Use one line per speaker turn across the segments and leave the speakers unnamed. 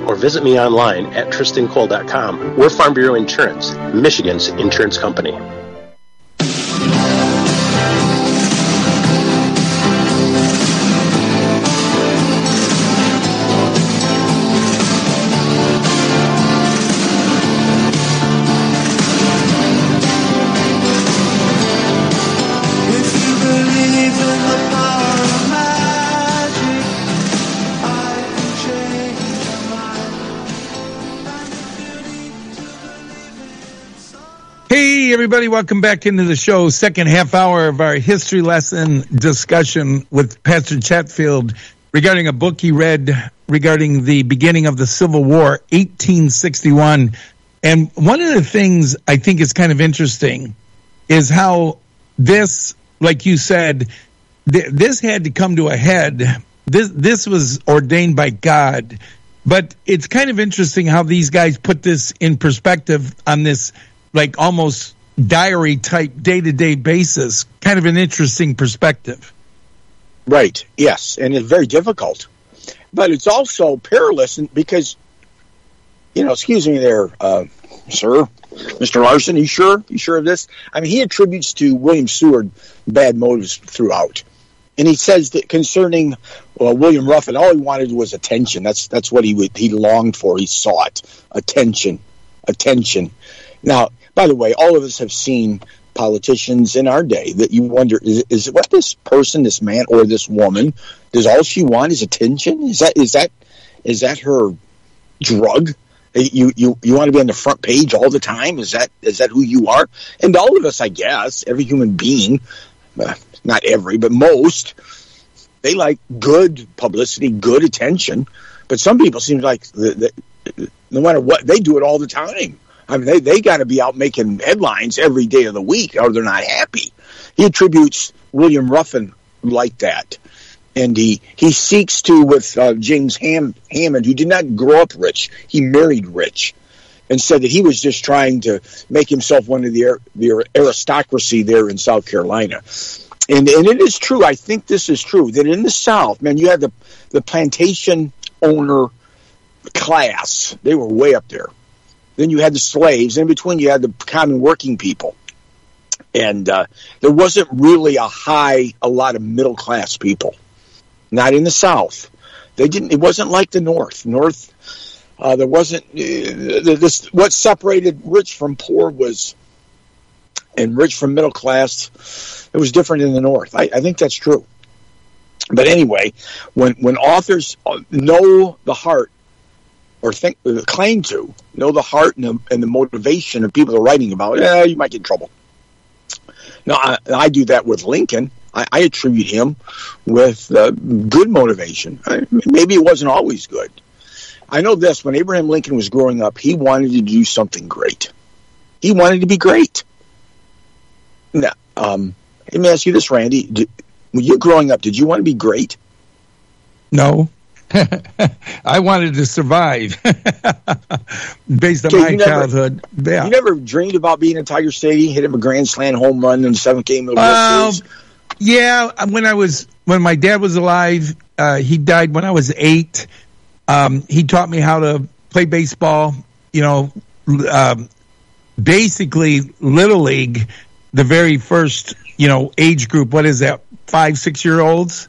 or visit me online at tristancole.com. We're Farm Bureau Insurance, Michigan's insurance company.
Hey, everybody, welcome back into the show. Second half hour of our history lesson discussion with Pastor Chatfield regarding a book he read regarding the beginning of the Civil War, 1861. And one of the things I think is kind of interesting is how this, like you said, this had to come to a head. This was ordained by God. But it's kind of interesting how these guys put this in perspective on this like almost diary type day-to-day basis. Kind of an interesting perspective.
Right, yes, and it's very difficult. But it's also perilous because, excuse me there, sir, Mr. Larson, you sure? You sure of this? I mean, he attributes to William Seward bad motives throughout. And he says that concerning William Ruffin, all he wanted was attention. That's what he longed for. He sought attention. Now, by the way, all of us have seen politicians in our day that you wonder, is it what this person, this man or this woman, does all she want is attention? Is that her drug? You want to be on the front page all the time? Is that who you are? And all of us, I guess, every human being, not every, but most, they like good publicity, good attention. But some people seem like no matter what, they do it all the time. I mean, they got to be out making headlines every day of the week, or they're not happy. He attributes William Ruffin like that. And he seeks to, with James Hammond, who did not grow up rich, he married rich, and said that he was just trying to make himself one of the aristocracy there in South Carolina. And it is true, I think this is true, that in the South, man, you had the plantation owner class. They were way up there. Then you had the slaves. In between, you had the common working people. And there wasn't really a lot of middle-class people. Not in the South. It wasn't like the North. There wasn't what separated rich from poor and rich from middle class. It was different in the North. I think that's true. But anyway, when authors know the heart, or claim to know the heart and the motivation of people they're writing about, you might get in trouble. Now, I do that with Lincoln. I attribute him with good motivation. Maybe it wasn't always good. I know this, when Abraham Lincoln was growing up, he wanted to do something great. He wanted to be great. Now, let me ask you this, Randy. When you were growing up, did you want to be great?
No. I wanted to survive based on my childhood. Yeah.
You never dreamed about being in Tiger Stadium, hitting a grand slam home run in the seventh game of the World Series?
Yeah, when my dad was alive, he died when I was 8. He taught me how to play baseball. Basically Little League, the very first, age group. What is that? 5-6 year olds.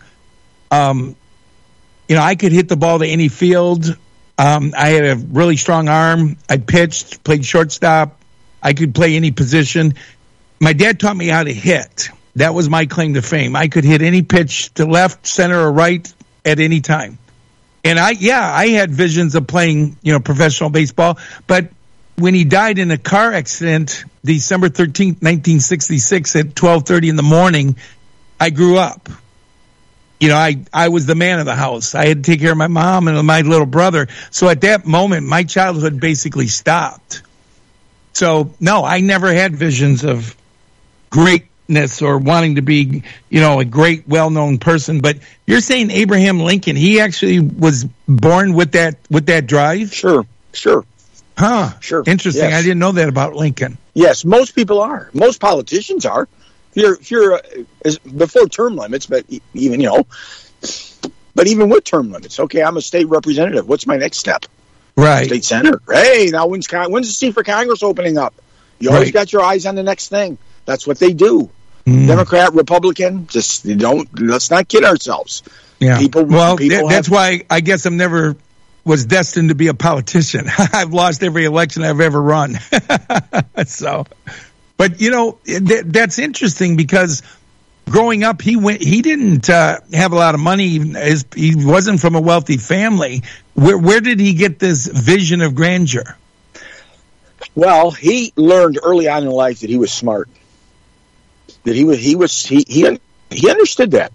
I could hit the ball to any field. I had a really strong arm. I pitched, played shortstop. I could play any position. My dad taught me how to hit. That was my claim to fame. I could hit any pitch to left, center, or right at any time. And I had visions of playing, professional baseball. But when he died in a car accident, December 13th, 1966 at 12:30 in the morning, I grew up. I was the man of the house. I had to take care of my mom and my little brother. So at that moment, my childhood basically stopped. So, no, I never had visions of greatness or wanting to be, a great, well-known person. But you're saying Abraham Lincoln, he actually was born with that drive?
Sure.
Huh.
Sure.
Interesting. Yes. I didn't know that about Lincoln.
Yes, most people are. Most politicians are. If you're before term limits, but even with term limits, okay, I'm a state representative. What's my next step?
Right.
State Senator. Hey, now when's the seat for Congress opening up? You always got your eyes on the next thing. That's what they do. Democrat, Republican, just let's not kid ourselves.
Yeah.
People
that's why I guess I'm never was destined to be a politician. I've lost every election I've ever run. So, but that's interesting because growing up, he didn't have a lot of money. He wasn't from a wealthy family. Where did he get this vision of grandeur?
Well, he learned early on in life that he was smart. That he understood that.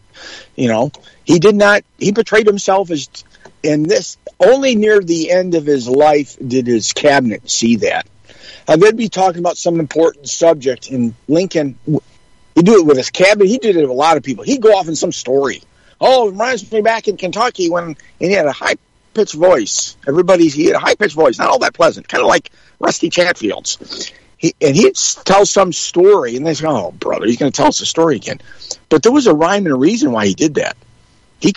He portrayed himself as, and this only near the end of his life did his cabinet see that. They'd be talking about some important subject, and Lincoln, he'd do it with his cabinet. He did it with a lot of people. He'd go off in some story. Oh, it reminds me back in Kentucky and he had a high-pitched voice. He had a high-pitched voice, not all that pleasant, kind of like Rusty Chatfield's. He'd tell some story, and they say, "Oh, brother, he's going to tell us a story again." But there was a rhyme and a reason why he did that. He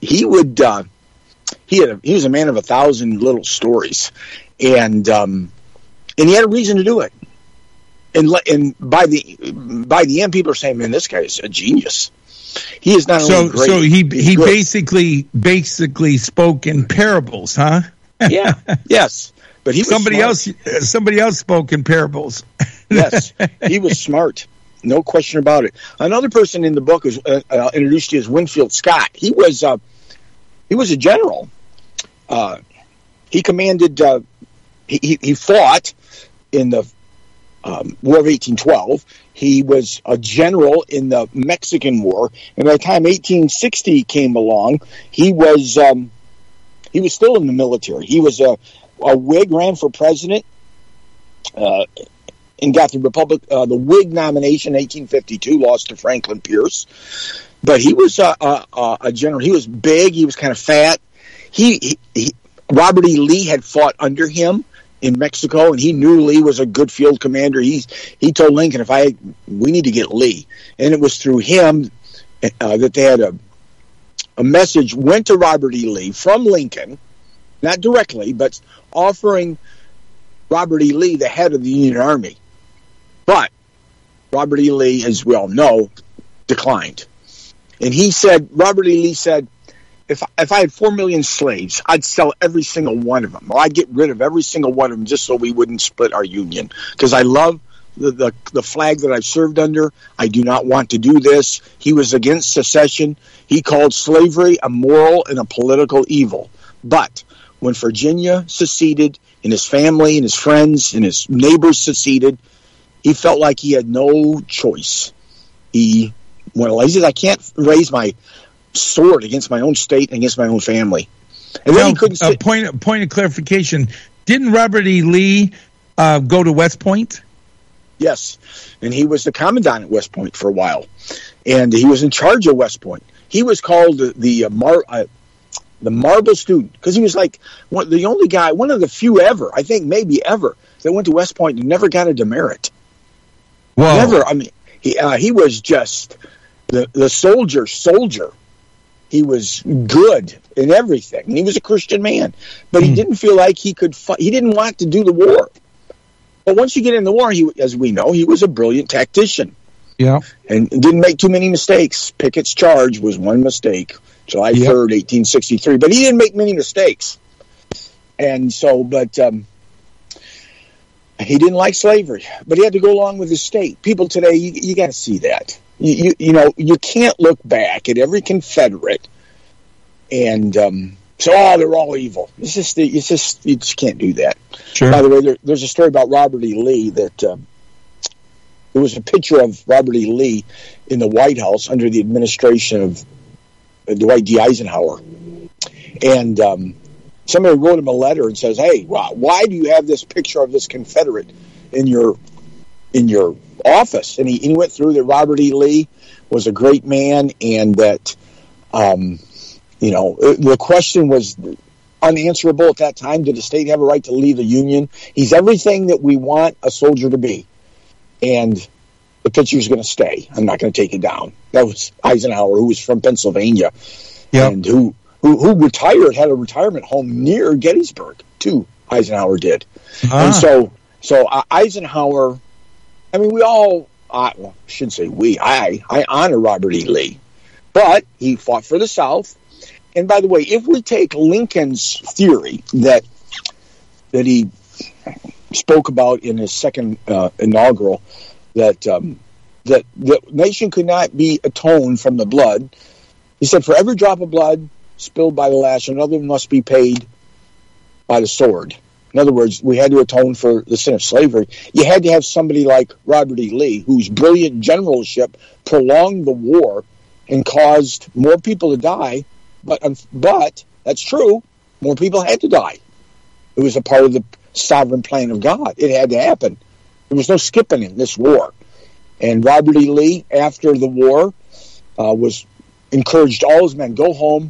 was a man of 1,000 little stories, and he had a reason to do it. And by the end, people are saying, "Man, this guy is a genius." He is not only great. So he basically spoke in parables, huh? Yeah. Yes. But he was
somebody else spoke in parables.
Yes, he was smart, no question about it. Another person in the book is introduced to you as Winfield Scott. He was a general. He commanded. He fought in the War of 1812. He was a general in the Mexican War, and by the time 1860 came along, he was still in the military. He was a Whig, ran for president, and got the Whig nomination in 1852, lost to Franklin Pierce. But he was a general. He was big. He was kind of fat. Robert E. Lee had fought under him in Mexico, and he knew Lee was a good field commander. He told Lincoln, we need to get Lee. And it was through him that they had a message went to Robert E. Lee from Lincoln, not directly, but offering Robert E. Lee the head of the Union Army. But Robert E. Lee, as we all know, declined. And Robert E. Lee said, if I had 4 million slaves, I'd sell every single one of them, or I'd get rid of every single one of them just so we wouldn't split our Union. Because I love the flag that I've served under. I do not want to do this. He was against secession. He called slavery a moral and a political evil. But when Virginia seceded, and his family and his friends and his neighbors seceded, he felt like he had no choice. He said, I can't raise my sword against my own state and against my own family. And then he couldn't say,
point of clarification. Didn't Robert E. Lee go to West Point?
Yes, and he was the commandant at West Point for a while, and he was in charge of West Point. He was called the marble student because he was like the only guy, one of the few ever, I think maybe ever, that went to West Point and never got a demerit.
Whoa.
Never. I mean, he was just the soldier. He was good in everything, and he was a Christian man. But he didn't feel like he could fight. He didn't want to do the war. But once you get in the war, as we know, he was a brilliant tactician.
Yeah,
and didn't make too many mistakes. Pickett's charge was one mistake, July 3rd, 1863. But he didn't make many mistakes. And so, he didn't like slavery, but he had to go along with his state. People today, you got to see that. You can't look back at every Confederate and they're all evil. You just can't do that.
Sure.
By the way, there's a story about Robert E. Lee that there was a picture of Robert E. Lee in the White House under the administration of Dwight D. Eisenhower, and somebody wrote him a letter and says, "Hey, why do you have this picture of this Confederate in your office?" And he went through that Robert E. Lee was a great man, and that the question was unanswerable at that time. Did the state have a right to leave the Union? He's everything that we want a soldier to be, and the picture's going to stay. I'm not going to take it down. That was Eisenhower, who was from Pennsylvania, and who retired, had a retirement home near Gettysburg, too. Eisenhower did. And so Eisenhower, I mean, I shouldn't say we, I honor Robert E. Lee, but he fought for the South. And by the way, if we take Lincoln's theory that he spoke about in his second inaugural, that the nation could not be atoned from the blood. He said, for every drop of blood spilled by the lash, another must be paid by the sword. In other words, we had to atone for the sin of slavery. You had to have somebody like Robert E. Lee, whose brilliant generalship prolonged the war and caused more people to die. But that's true. More people had to die. It was a part of the sovereign plan of God. It had to happen. There was no skipping in this war. And Robert E. Lee, after the war, was encouraged all his men, go home,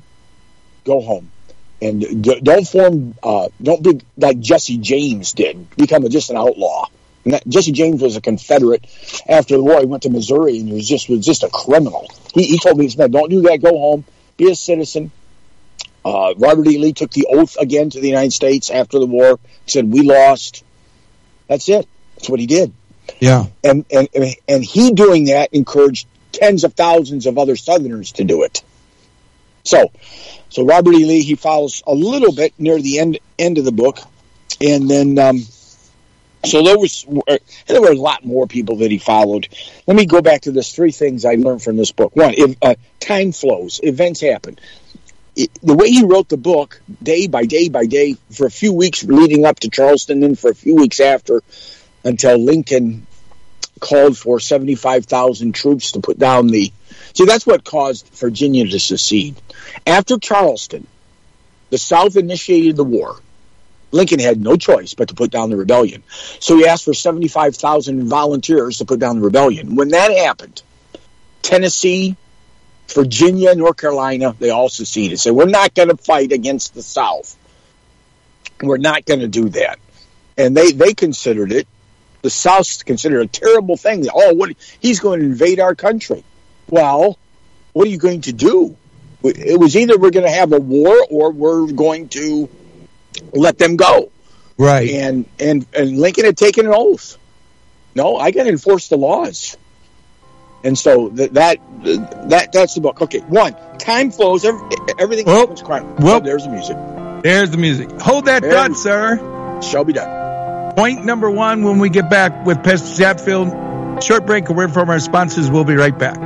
and don't be like Jesse James did, become just an outlaw. Jesse James was a Confederate. After the war, he went to Missouri and was just a criminal. He told me, his men, don't do that, go home, be a citizen. Robert E. Lee took the oath again to the United States after the war. He said, we lost. That's it. That's what he did.
Yeah.
And he doing that encouraged tens of thousands of other Southerners to do it. So Robert E. Lee, he follows a little bit near the end of the book. And then, so there were a lot more people that he followed. Let me go back to this 3 things I learned from this book. One, time flows, events happen. The way he wrote the book, day by day by day, for a few weeks leading up to Charleston, then for a few weeks after, until Lincoln called for 75,000 troops to put down See, that's what caused Virginia to secede. After Charleston, the South initiated the war. Lincoln had no choice but to put down the rebellion. So he asked for 75,000 volunteers to put down the rebellion. When that happened, Tennessee, Virginia, North Carolina, they all seceded. Said, we're not going to fight against the South. We're not going to do that. And they considered it, the South considered it a terrible thing. He's going to invade our country. Well, what are you going to do? It was either we're going to have a war or we're going to let them go.
Right.
And Lincoln had taken an oath. No, I got to enforce the laws. And so that's the book. Okay, 1, time flows. Everything happens quietly.
Well,
there's the music.
There's the music. Hold that thought, sir.
Shall be done.
Point number 1 when we get back with Pastor Chatfield. Short break, a word from our sponsors. We'll be right back.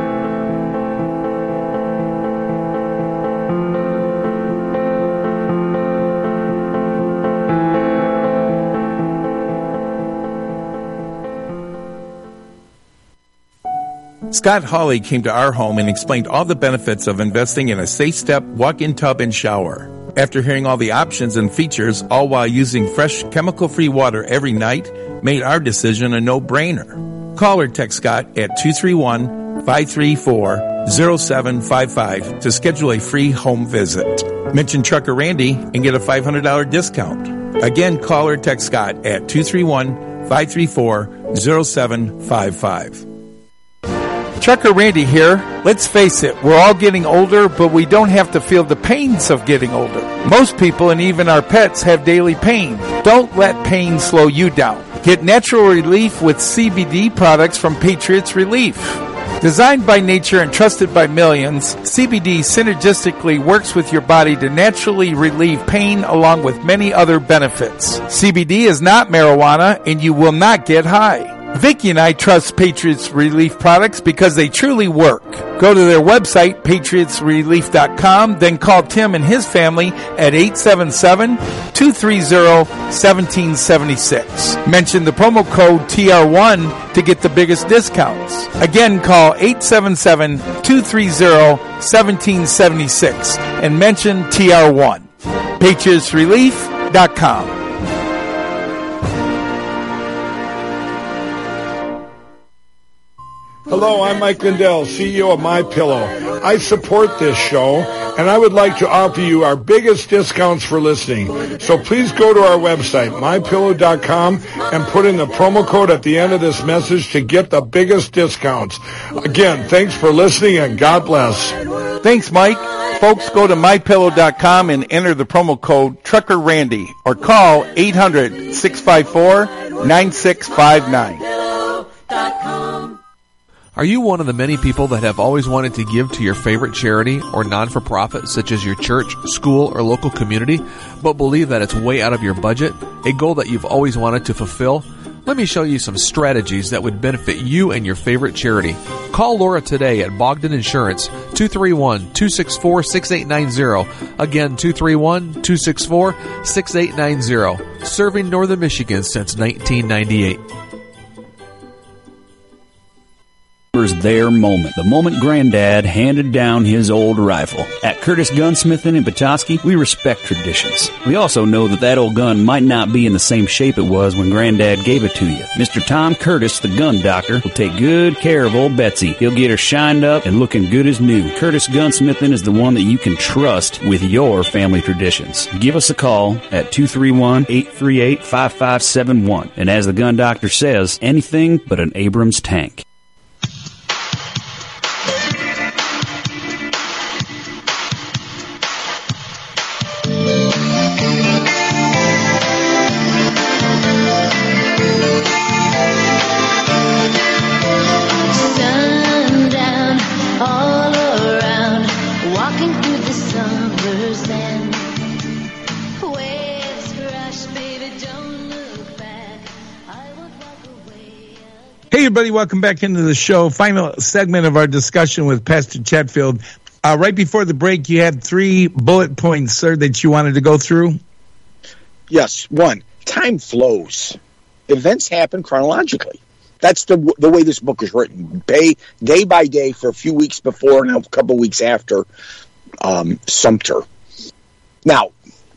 Scott Hawley came to our home and explained all the benefits of investing in a safe step, walk-in tub, and shower. After hearing all the options and features, all while using fresh, chemical-free water every night, made our decision a no-brainer. Call or text Scott at 231-534-0755 to schedule a free home visit. Mention Trucker Randy and get a $500 discount. Again, call or text Scott at 231-534-0755. Trucker Randy here. Let's face it, we're all getting older, but we don't have to feel the pains of getting older. Most people and even our pets have daily pain. Don't let pain slow you down. Get natural relief with CBD products from Patriots Relief. Designed by nature and trusted by millions, CBD synergistically works with your body to naturally relieve pain along with many other benefits. CBD is not marijuana and you will not get high. Vicki and I trust Patriots Relief products because they truly work. Go to their website, patriotsrelief.com, then call Tim and his family at 877-230-1776. Mention the promo code TR1 to get the biggest discounts. Again, call 877-230-1776 and mention TR1. patriotsrelief.com.
Hello, I'm Mike Lindell, CEO of MyPillow. I support this show, and I would like to offer you our biggest discounts for listening. So please go to our website, MyPillow.com, and put in the promo code at the end of this message to get the biggest discounts. Again, thanks for listening, and God bless.
Thanks, Mike. Folks, go to MyPillow.com and enter the promo code TruckerRandy or call 800-654-9659.
Are you one of the many people that have always wanted to give to your favorite charity or non-for-profit, such as your church, school, or local community, but believe that it's way out of your budget, a goal that you've always wanted to fulfill? Let me show you some strategies that would benefit you and your favorite charity. Call Laura today at Bogdan Insurance, 231-264-6890. Again, 231-264-6890. Serving Northern Michigan since 1998.
Their moment, the moment Granddad handed down his old rifle. At Curtis Gunsmithing in Petoskey, we respect traditions. We also know that old gun might not be in the same shape it was when Granddad gave it to you. Mr. Tom Curtis, the gun doctor, will take good care of old Betsy. He'll get her shined up and looking good as new. Curtis Gunsmithing is the one that you can trust with your family traditions. Give us a call at 231-838-5571. And as the gun doctor says, anything but an Abrams tank.
Hey, everybody, welcome back into the show. Final segment of our discussion with Pastor Chatfield. Right before the break, you had 3 bullet points, sir, that you wanted to go through.
Yes. 1, time flows. Events happen chronologically. That's the way this book is written. Day by day for a few weeks before and a couple weeks after Sumter. Now,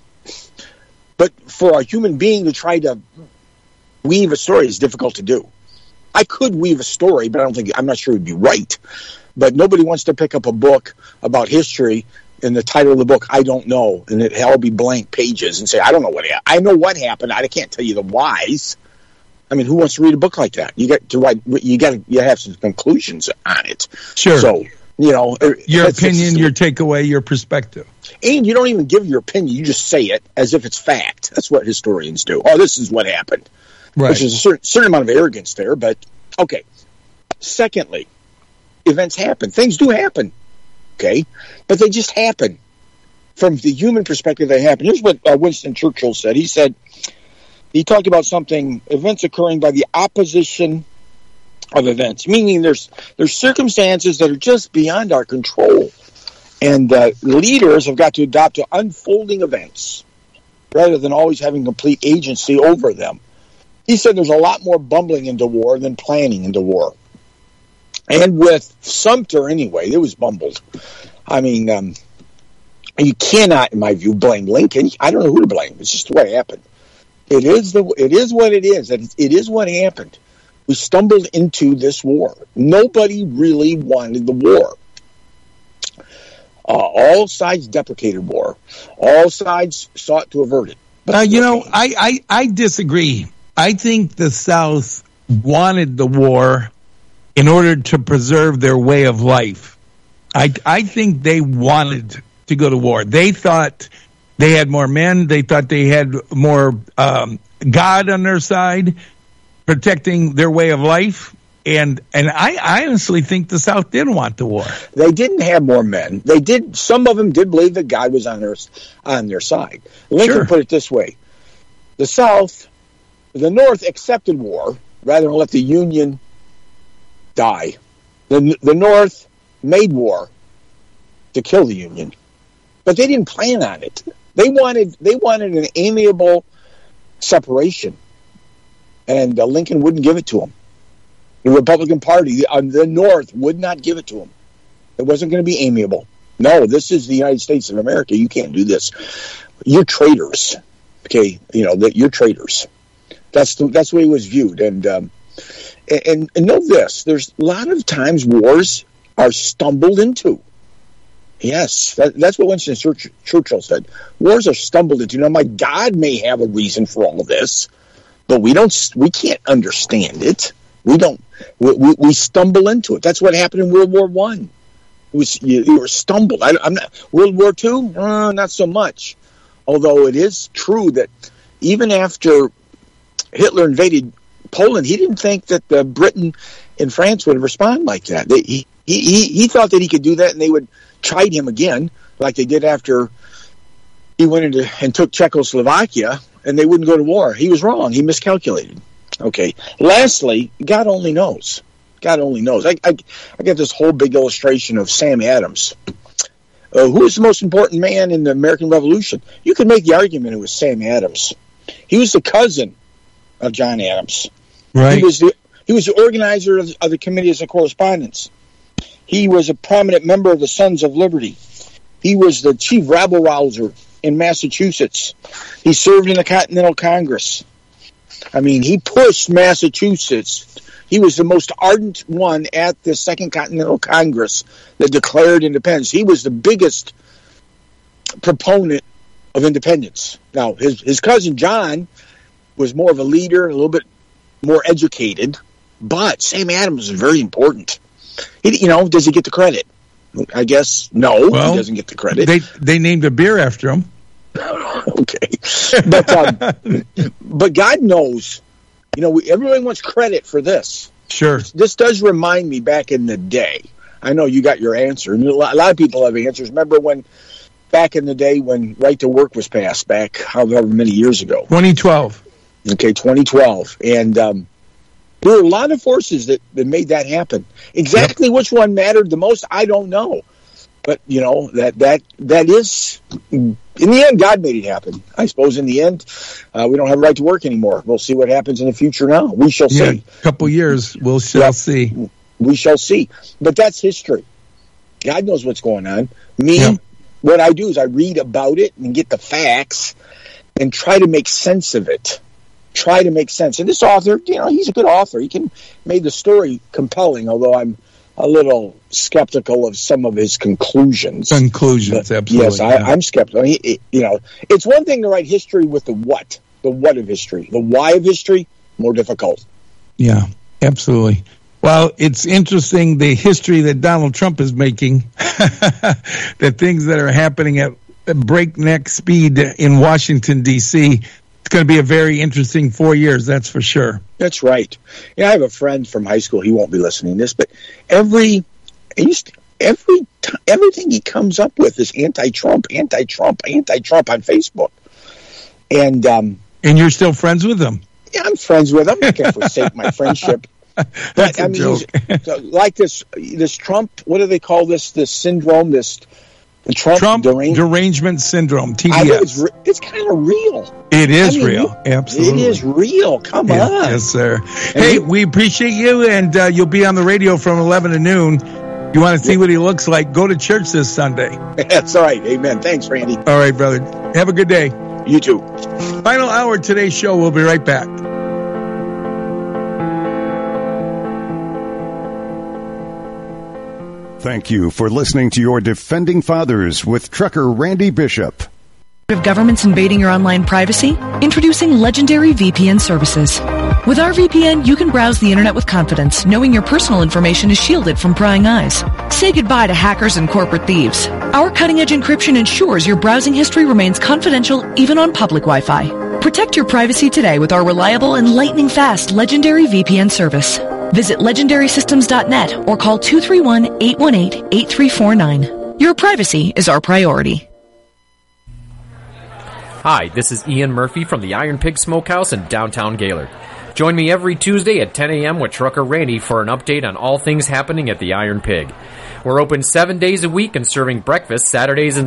but for a human being to try to weave a story is difficult to do. I could weave a story, but I'm not sure it would be right. But nobody wants to pick up a book about history and the title of the book, I don't know, and it all be blank pages and say, I don't know what happened. I know what happened. I can't tell you the whys. I mean, who wants to read a book like that? You got to write. You have some conclusions on it.
Sure.
So your
opinion, your takeaway, your perspective,
and you don't even give your opinion. You just say it as if it's fact. That's what historians do. Oh, this is what happened. Right. Which is a certain amount of arrogance there, but okay. Secondly, events happen. Things do happen, okay? But they just happen. From the human perspective, they happen. Here's what Winston Churchill said. He talked about events occurring by the opposition of events, meaning there's circumstances that are just beyond our control. And leaders have got to adopt to unfolding events rather than always having complete agency over them. He said there's a lot more bumbling into war than planning into war. And with Sumter, anyway, it was bumbled. I mean, you cannot, in my view, blame Lincoln. I don't know who to blame. It's just the way it happened. It is what it is. It is what happened. We stumbled into this war. Nobody really wanted the war. All sides deprecated war. All sides sought to avert it. But
I disagree. I think the South wanted the war in order to preserve their way of life. I think they wanted to go to war. They thought they had more men. They thought they had more God on their side, protecting their way of life. And I honestly think the South did want the war.
They didn't have more men. They did. Some of them did believe that God was on their side. Lincoln put it this way: the North accepted war rather than let the Union die. The North made war to kill the Union, but they didn't plan on it. They wanted an amiable separation, and Lincoln wouldn't give it to them. The Republican Party, the North, would not give it to them. It wasn't going to be amiable. No, this is the United States of America. You can't do this. You're traitors. Okay, you're traitors. That's the way it was viewed, and And know this, there's a lot of times wars are stumbled into. Yes, that's what Winston Churchill said. Wars are stumbled into. Now, my God may have a reason for all of this, but we can't understand it. We stumble into it. That's what happened in World War I. You were stumbled. I'm not World War II. Not so much. Although it is true that even after Hitler invaded Poland, he didn't think that Britain and France would respond like that. He thought that he could do that, and they would chide him again, like they did after he went into and took Czechoslovakia, and they wouldn't go to war. He was wrong. He miscalculated. Okay. Lastly, God only knows. God only knows. I got this whole big illustration of Sam Adams. Who is the most important man in the American Revolution? You could make the argument it was Sam Adams. He was the cousin of John Adams.
Right.
He was the organizer of the Committees of Correspondence. He was a prominent member of the Sons of Liberty. He was the chief rabble-rouser in Massachusetts. He served in the Continental Congress. I mean, he pushed Massachusetts. He was the most ardent one at the Second Continental Congress that declared independence. He was the biggest proponent of independence. Now, his cousin John was more of a leader, a little bit more educated, but Sam Adams is very important. Does he get the credit? I guess no. Well, he doesn't get the credit.
They named a beer after him.
Okay, but God knows. Everybody wants credit for this.
Sure. This
does remind me back in the day. I know you got your answer. And a lot of people have answers. Remember when back in the day when Right to Work was passed back however many years ago?
2012.
Okay, 2012. And there were a lot of forces that made that happen. Exactly which one mattered the most, I don't know. But, that is, in the end, God made it happen. I suppose in the end, we don't have a right to work anymore. We'll see what happens in the future now. We shall see.
A couple years, we shall see.
We shall see. But that's history. God knows what's going on. What I do is I read about it and get the facts and try to make sense of it. Try to make sense. And this author, he's a good author. He made the story compelling, although I'm a little skeptical of some of his conclusions.
Absolutely.
Yes, I'm skeptical. It's one thing to write history with the what of history. The why of history, more difficult.
Yeah, absolutely. Well, it's interesting the history that Donald Trump is making, the things that are happening at breakneck speed in Washington, D.C., it's going to be a very interesting 4 years, that's for sure.
That's right. I have a friend from high school. He won't be listening to this, but everything he comes up with is anti-Trump on Facebook. And
you're still friends with him?
Yeah, I'm friends with him. I can't forsake my friendship.
That's a joke.
Like this Trump. What do they call this? This syndrome. The Trump
derangement syndrome, TDS.
It's kind of real.
It is real. Absolutely.
It is real. Come on.
Yes, sir. Hey, we appreciate you, and you'll be on the radio from 11 to noon. You want to see what he looks like, go to church this Sunday.
That's all right. Amen. Thanks, Randy.
All right, brother. Have a good day.
You too.
Final hour of today's show. We'll be right back.
Thank you for listening to your Defending Fathers with Trucker Randy Bishop.
Of governments invading your online privacy? Introducing Legendary VPN services. With our VPN, you can browse the internet with confidence, knowing your personal information is shielded from prying eyes. Say goodbye to hackers and corporate thieves. Our cutting-edge encryption ensures your browsing history remains confidential even on public Wi-Fi. Protect your privacy today with our reliable and lightning-fast Legendary VPN service. Visit legendarysystems.net or call 231-818-8349. Your privacy is our priority.
Hi, this is Ian Murphy from the Iron Pig Smokehouse in downtown Gaylord. Join me every Tuesday at 10 a.m. with Trucker Randy for an update on all things happening at the Iron Pig. We're open 7 days a week and serving breakfast Saturdays and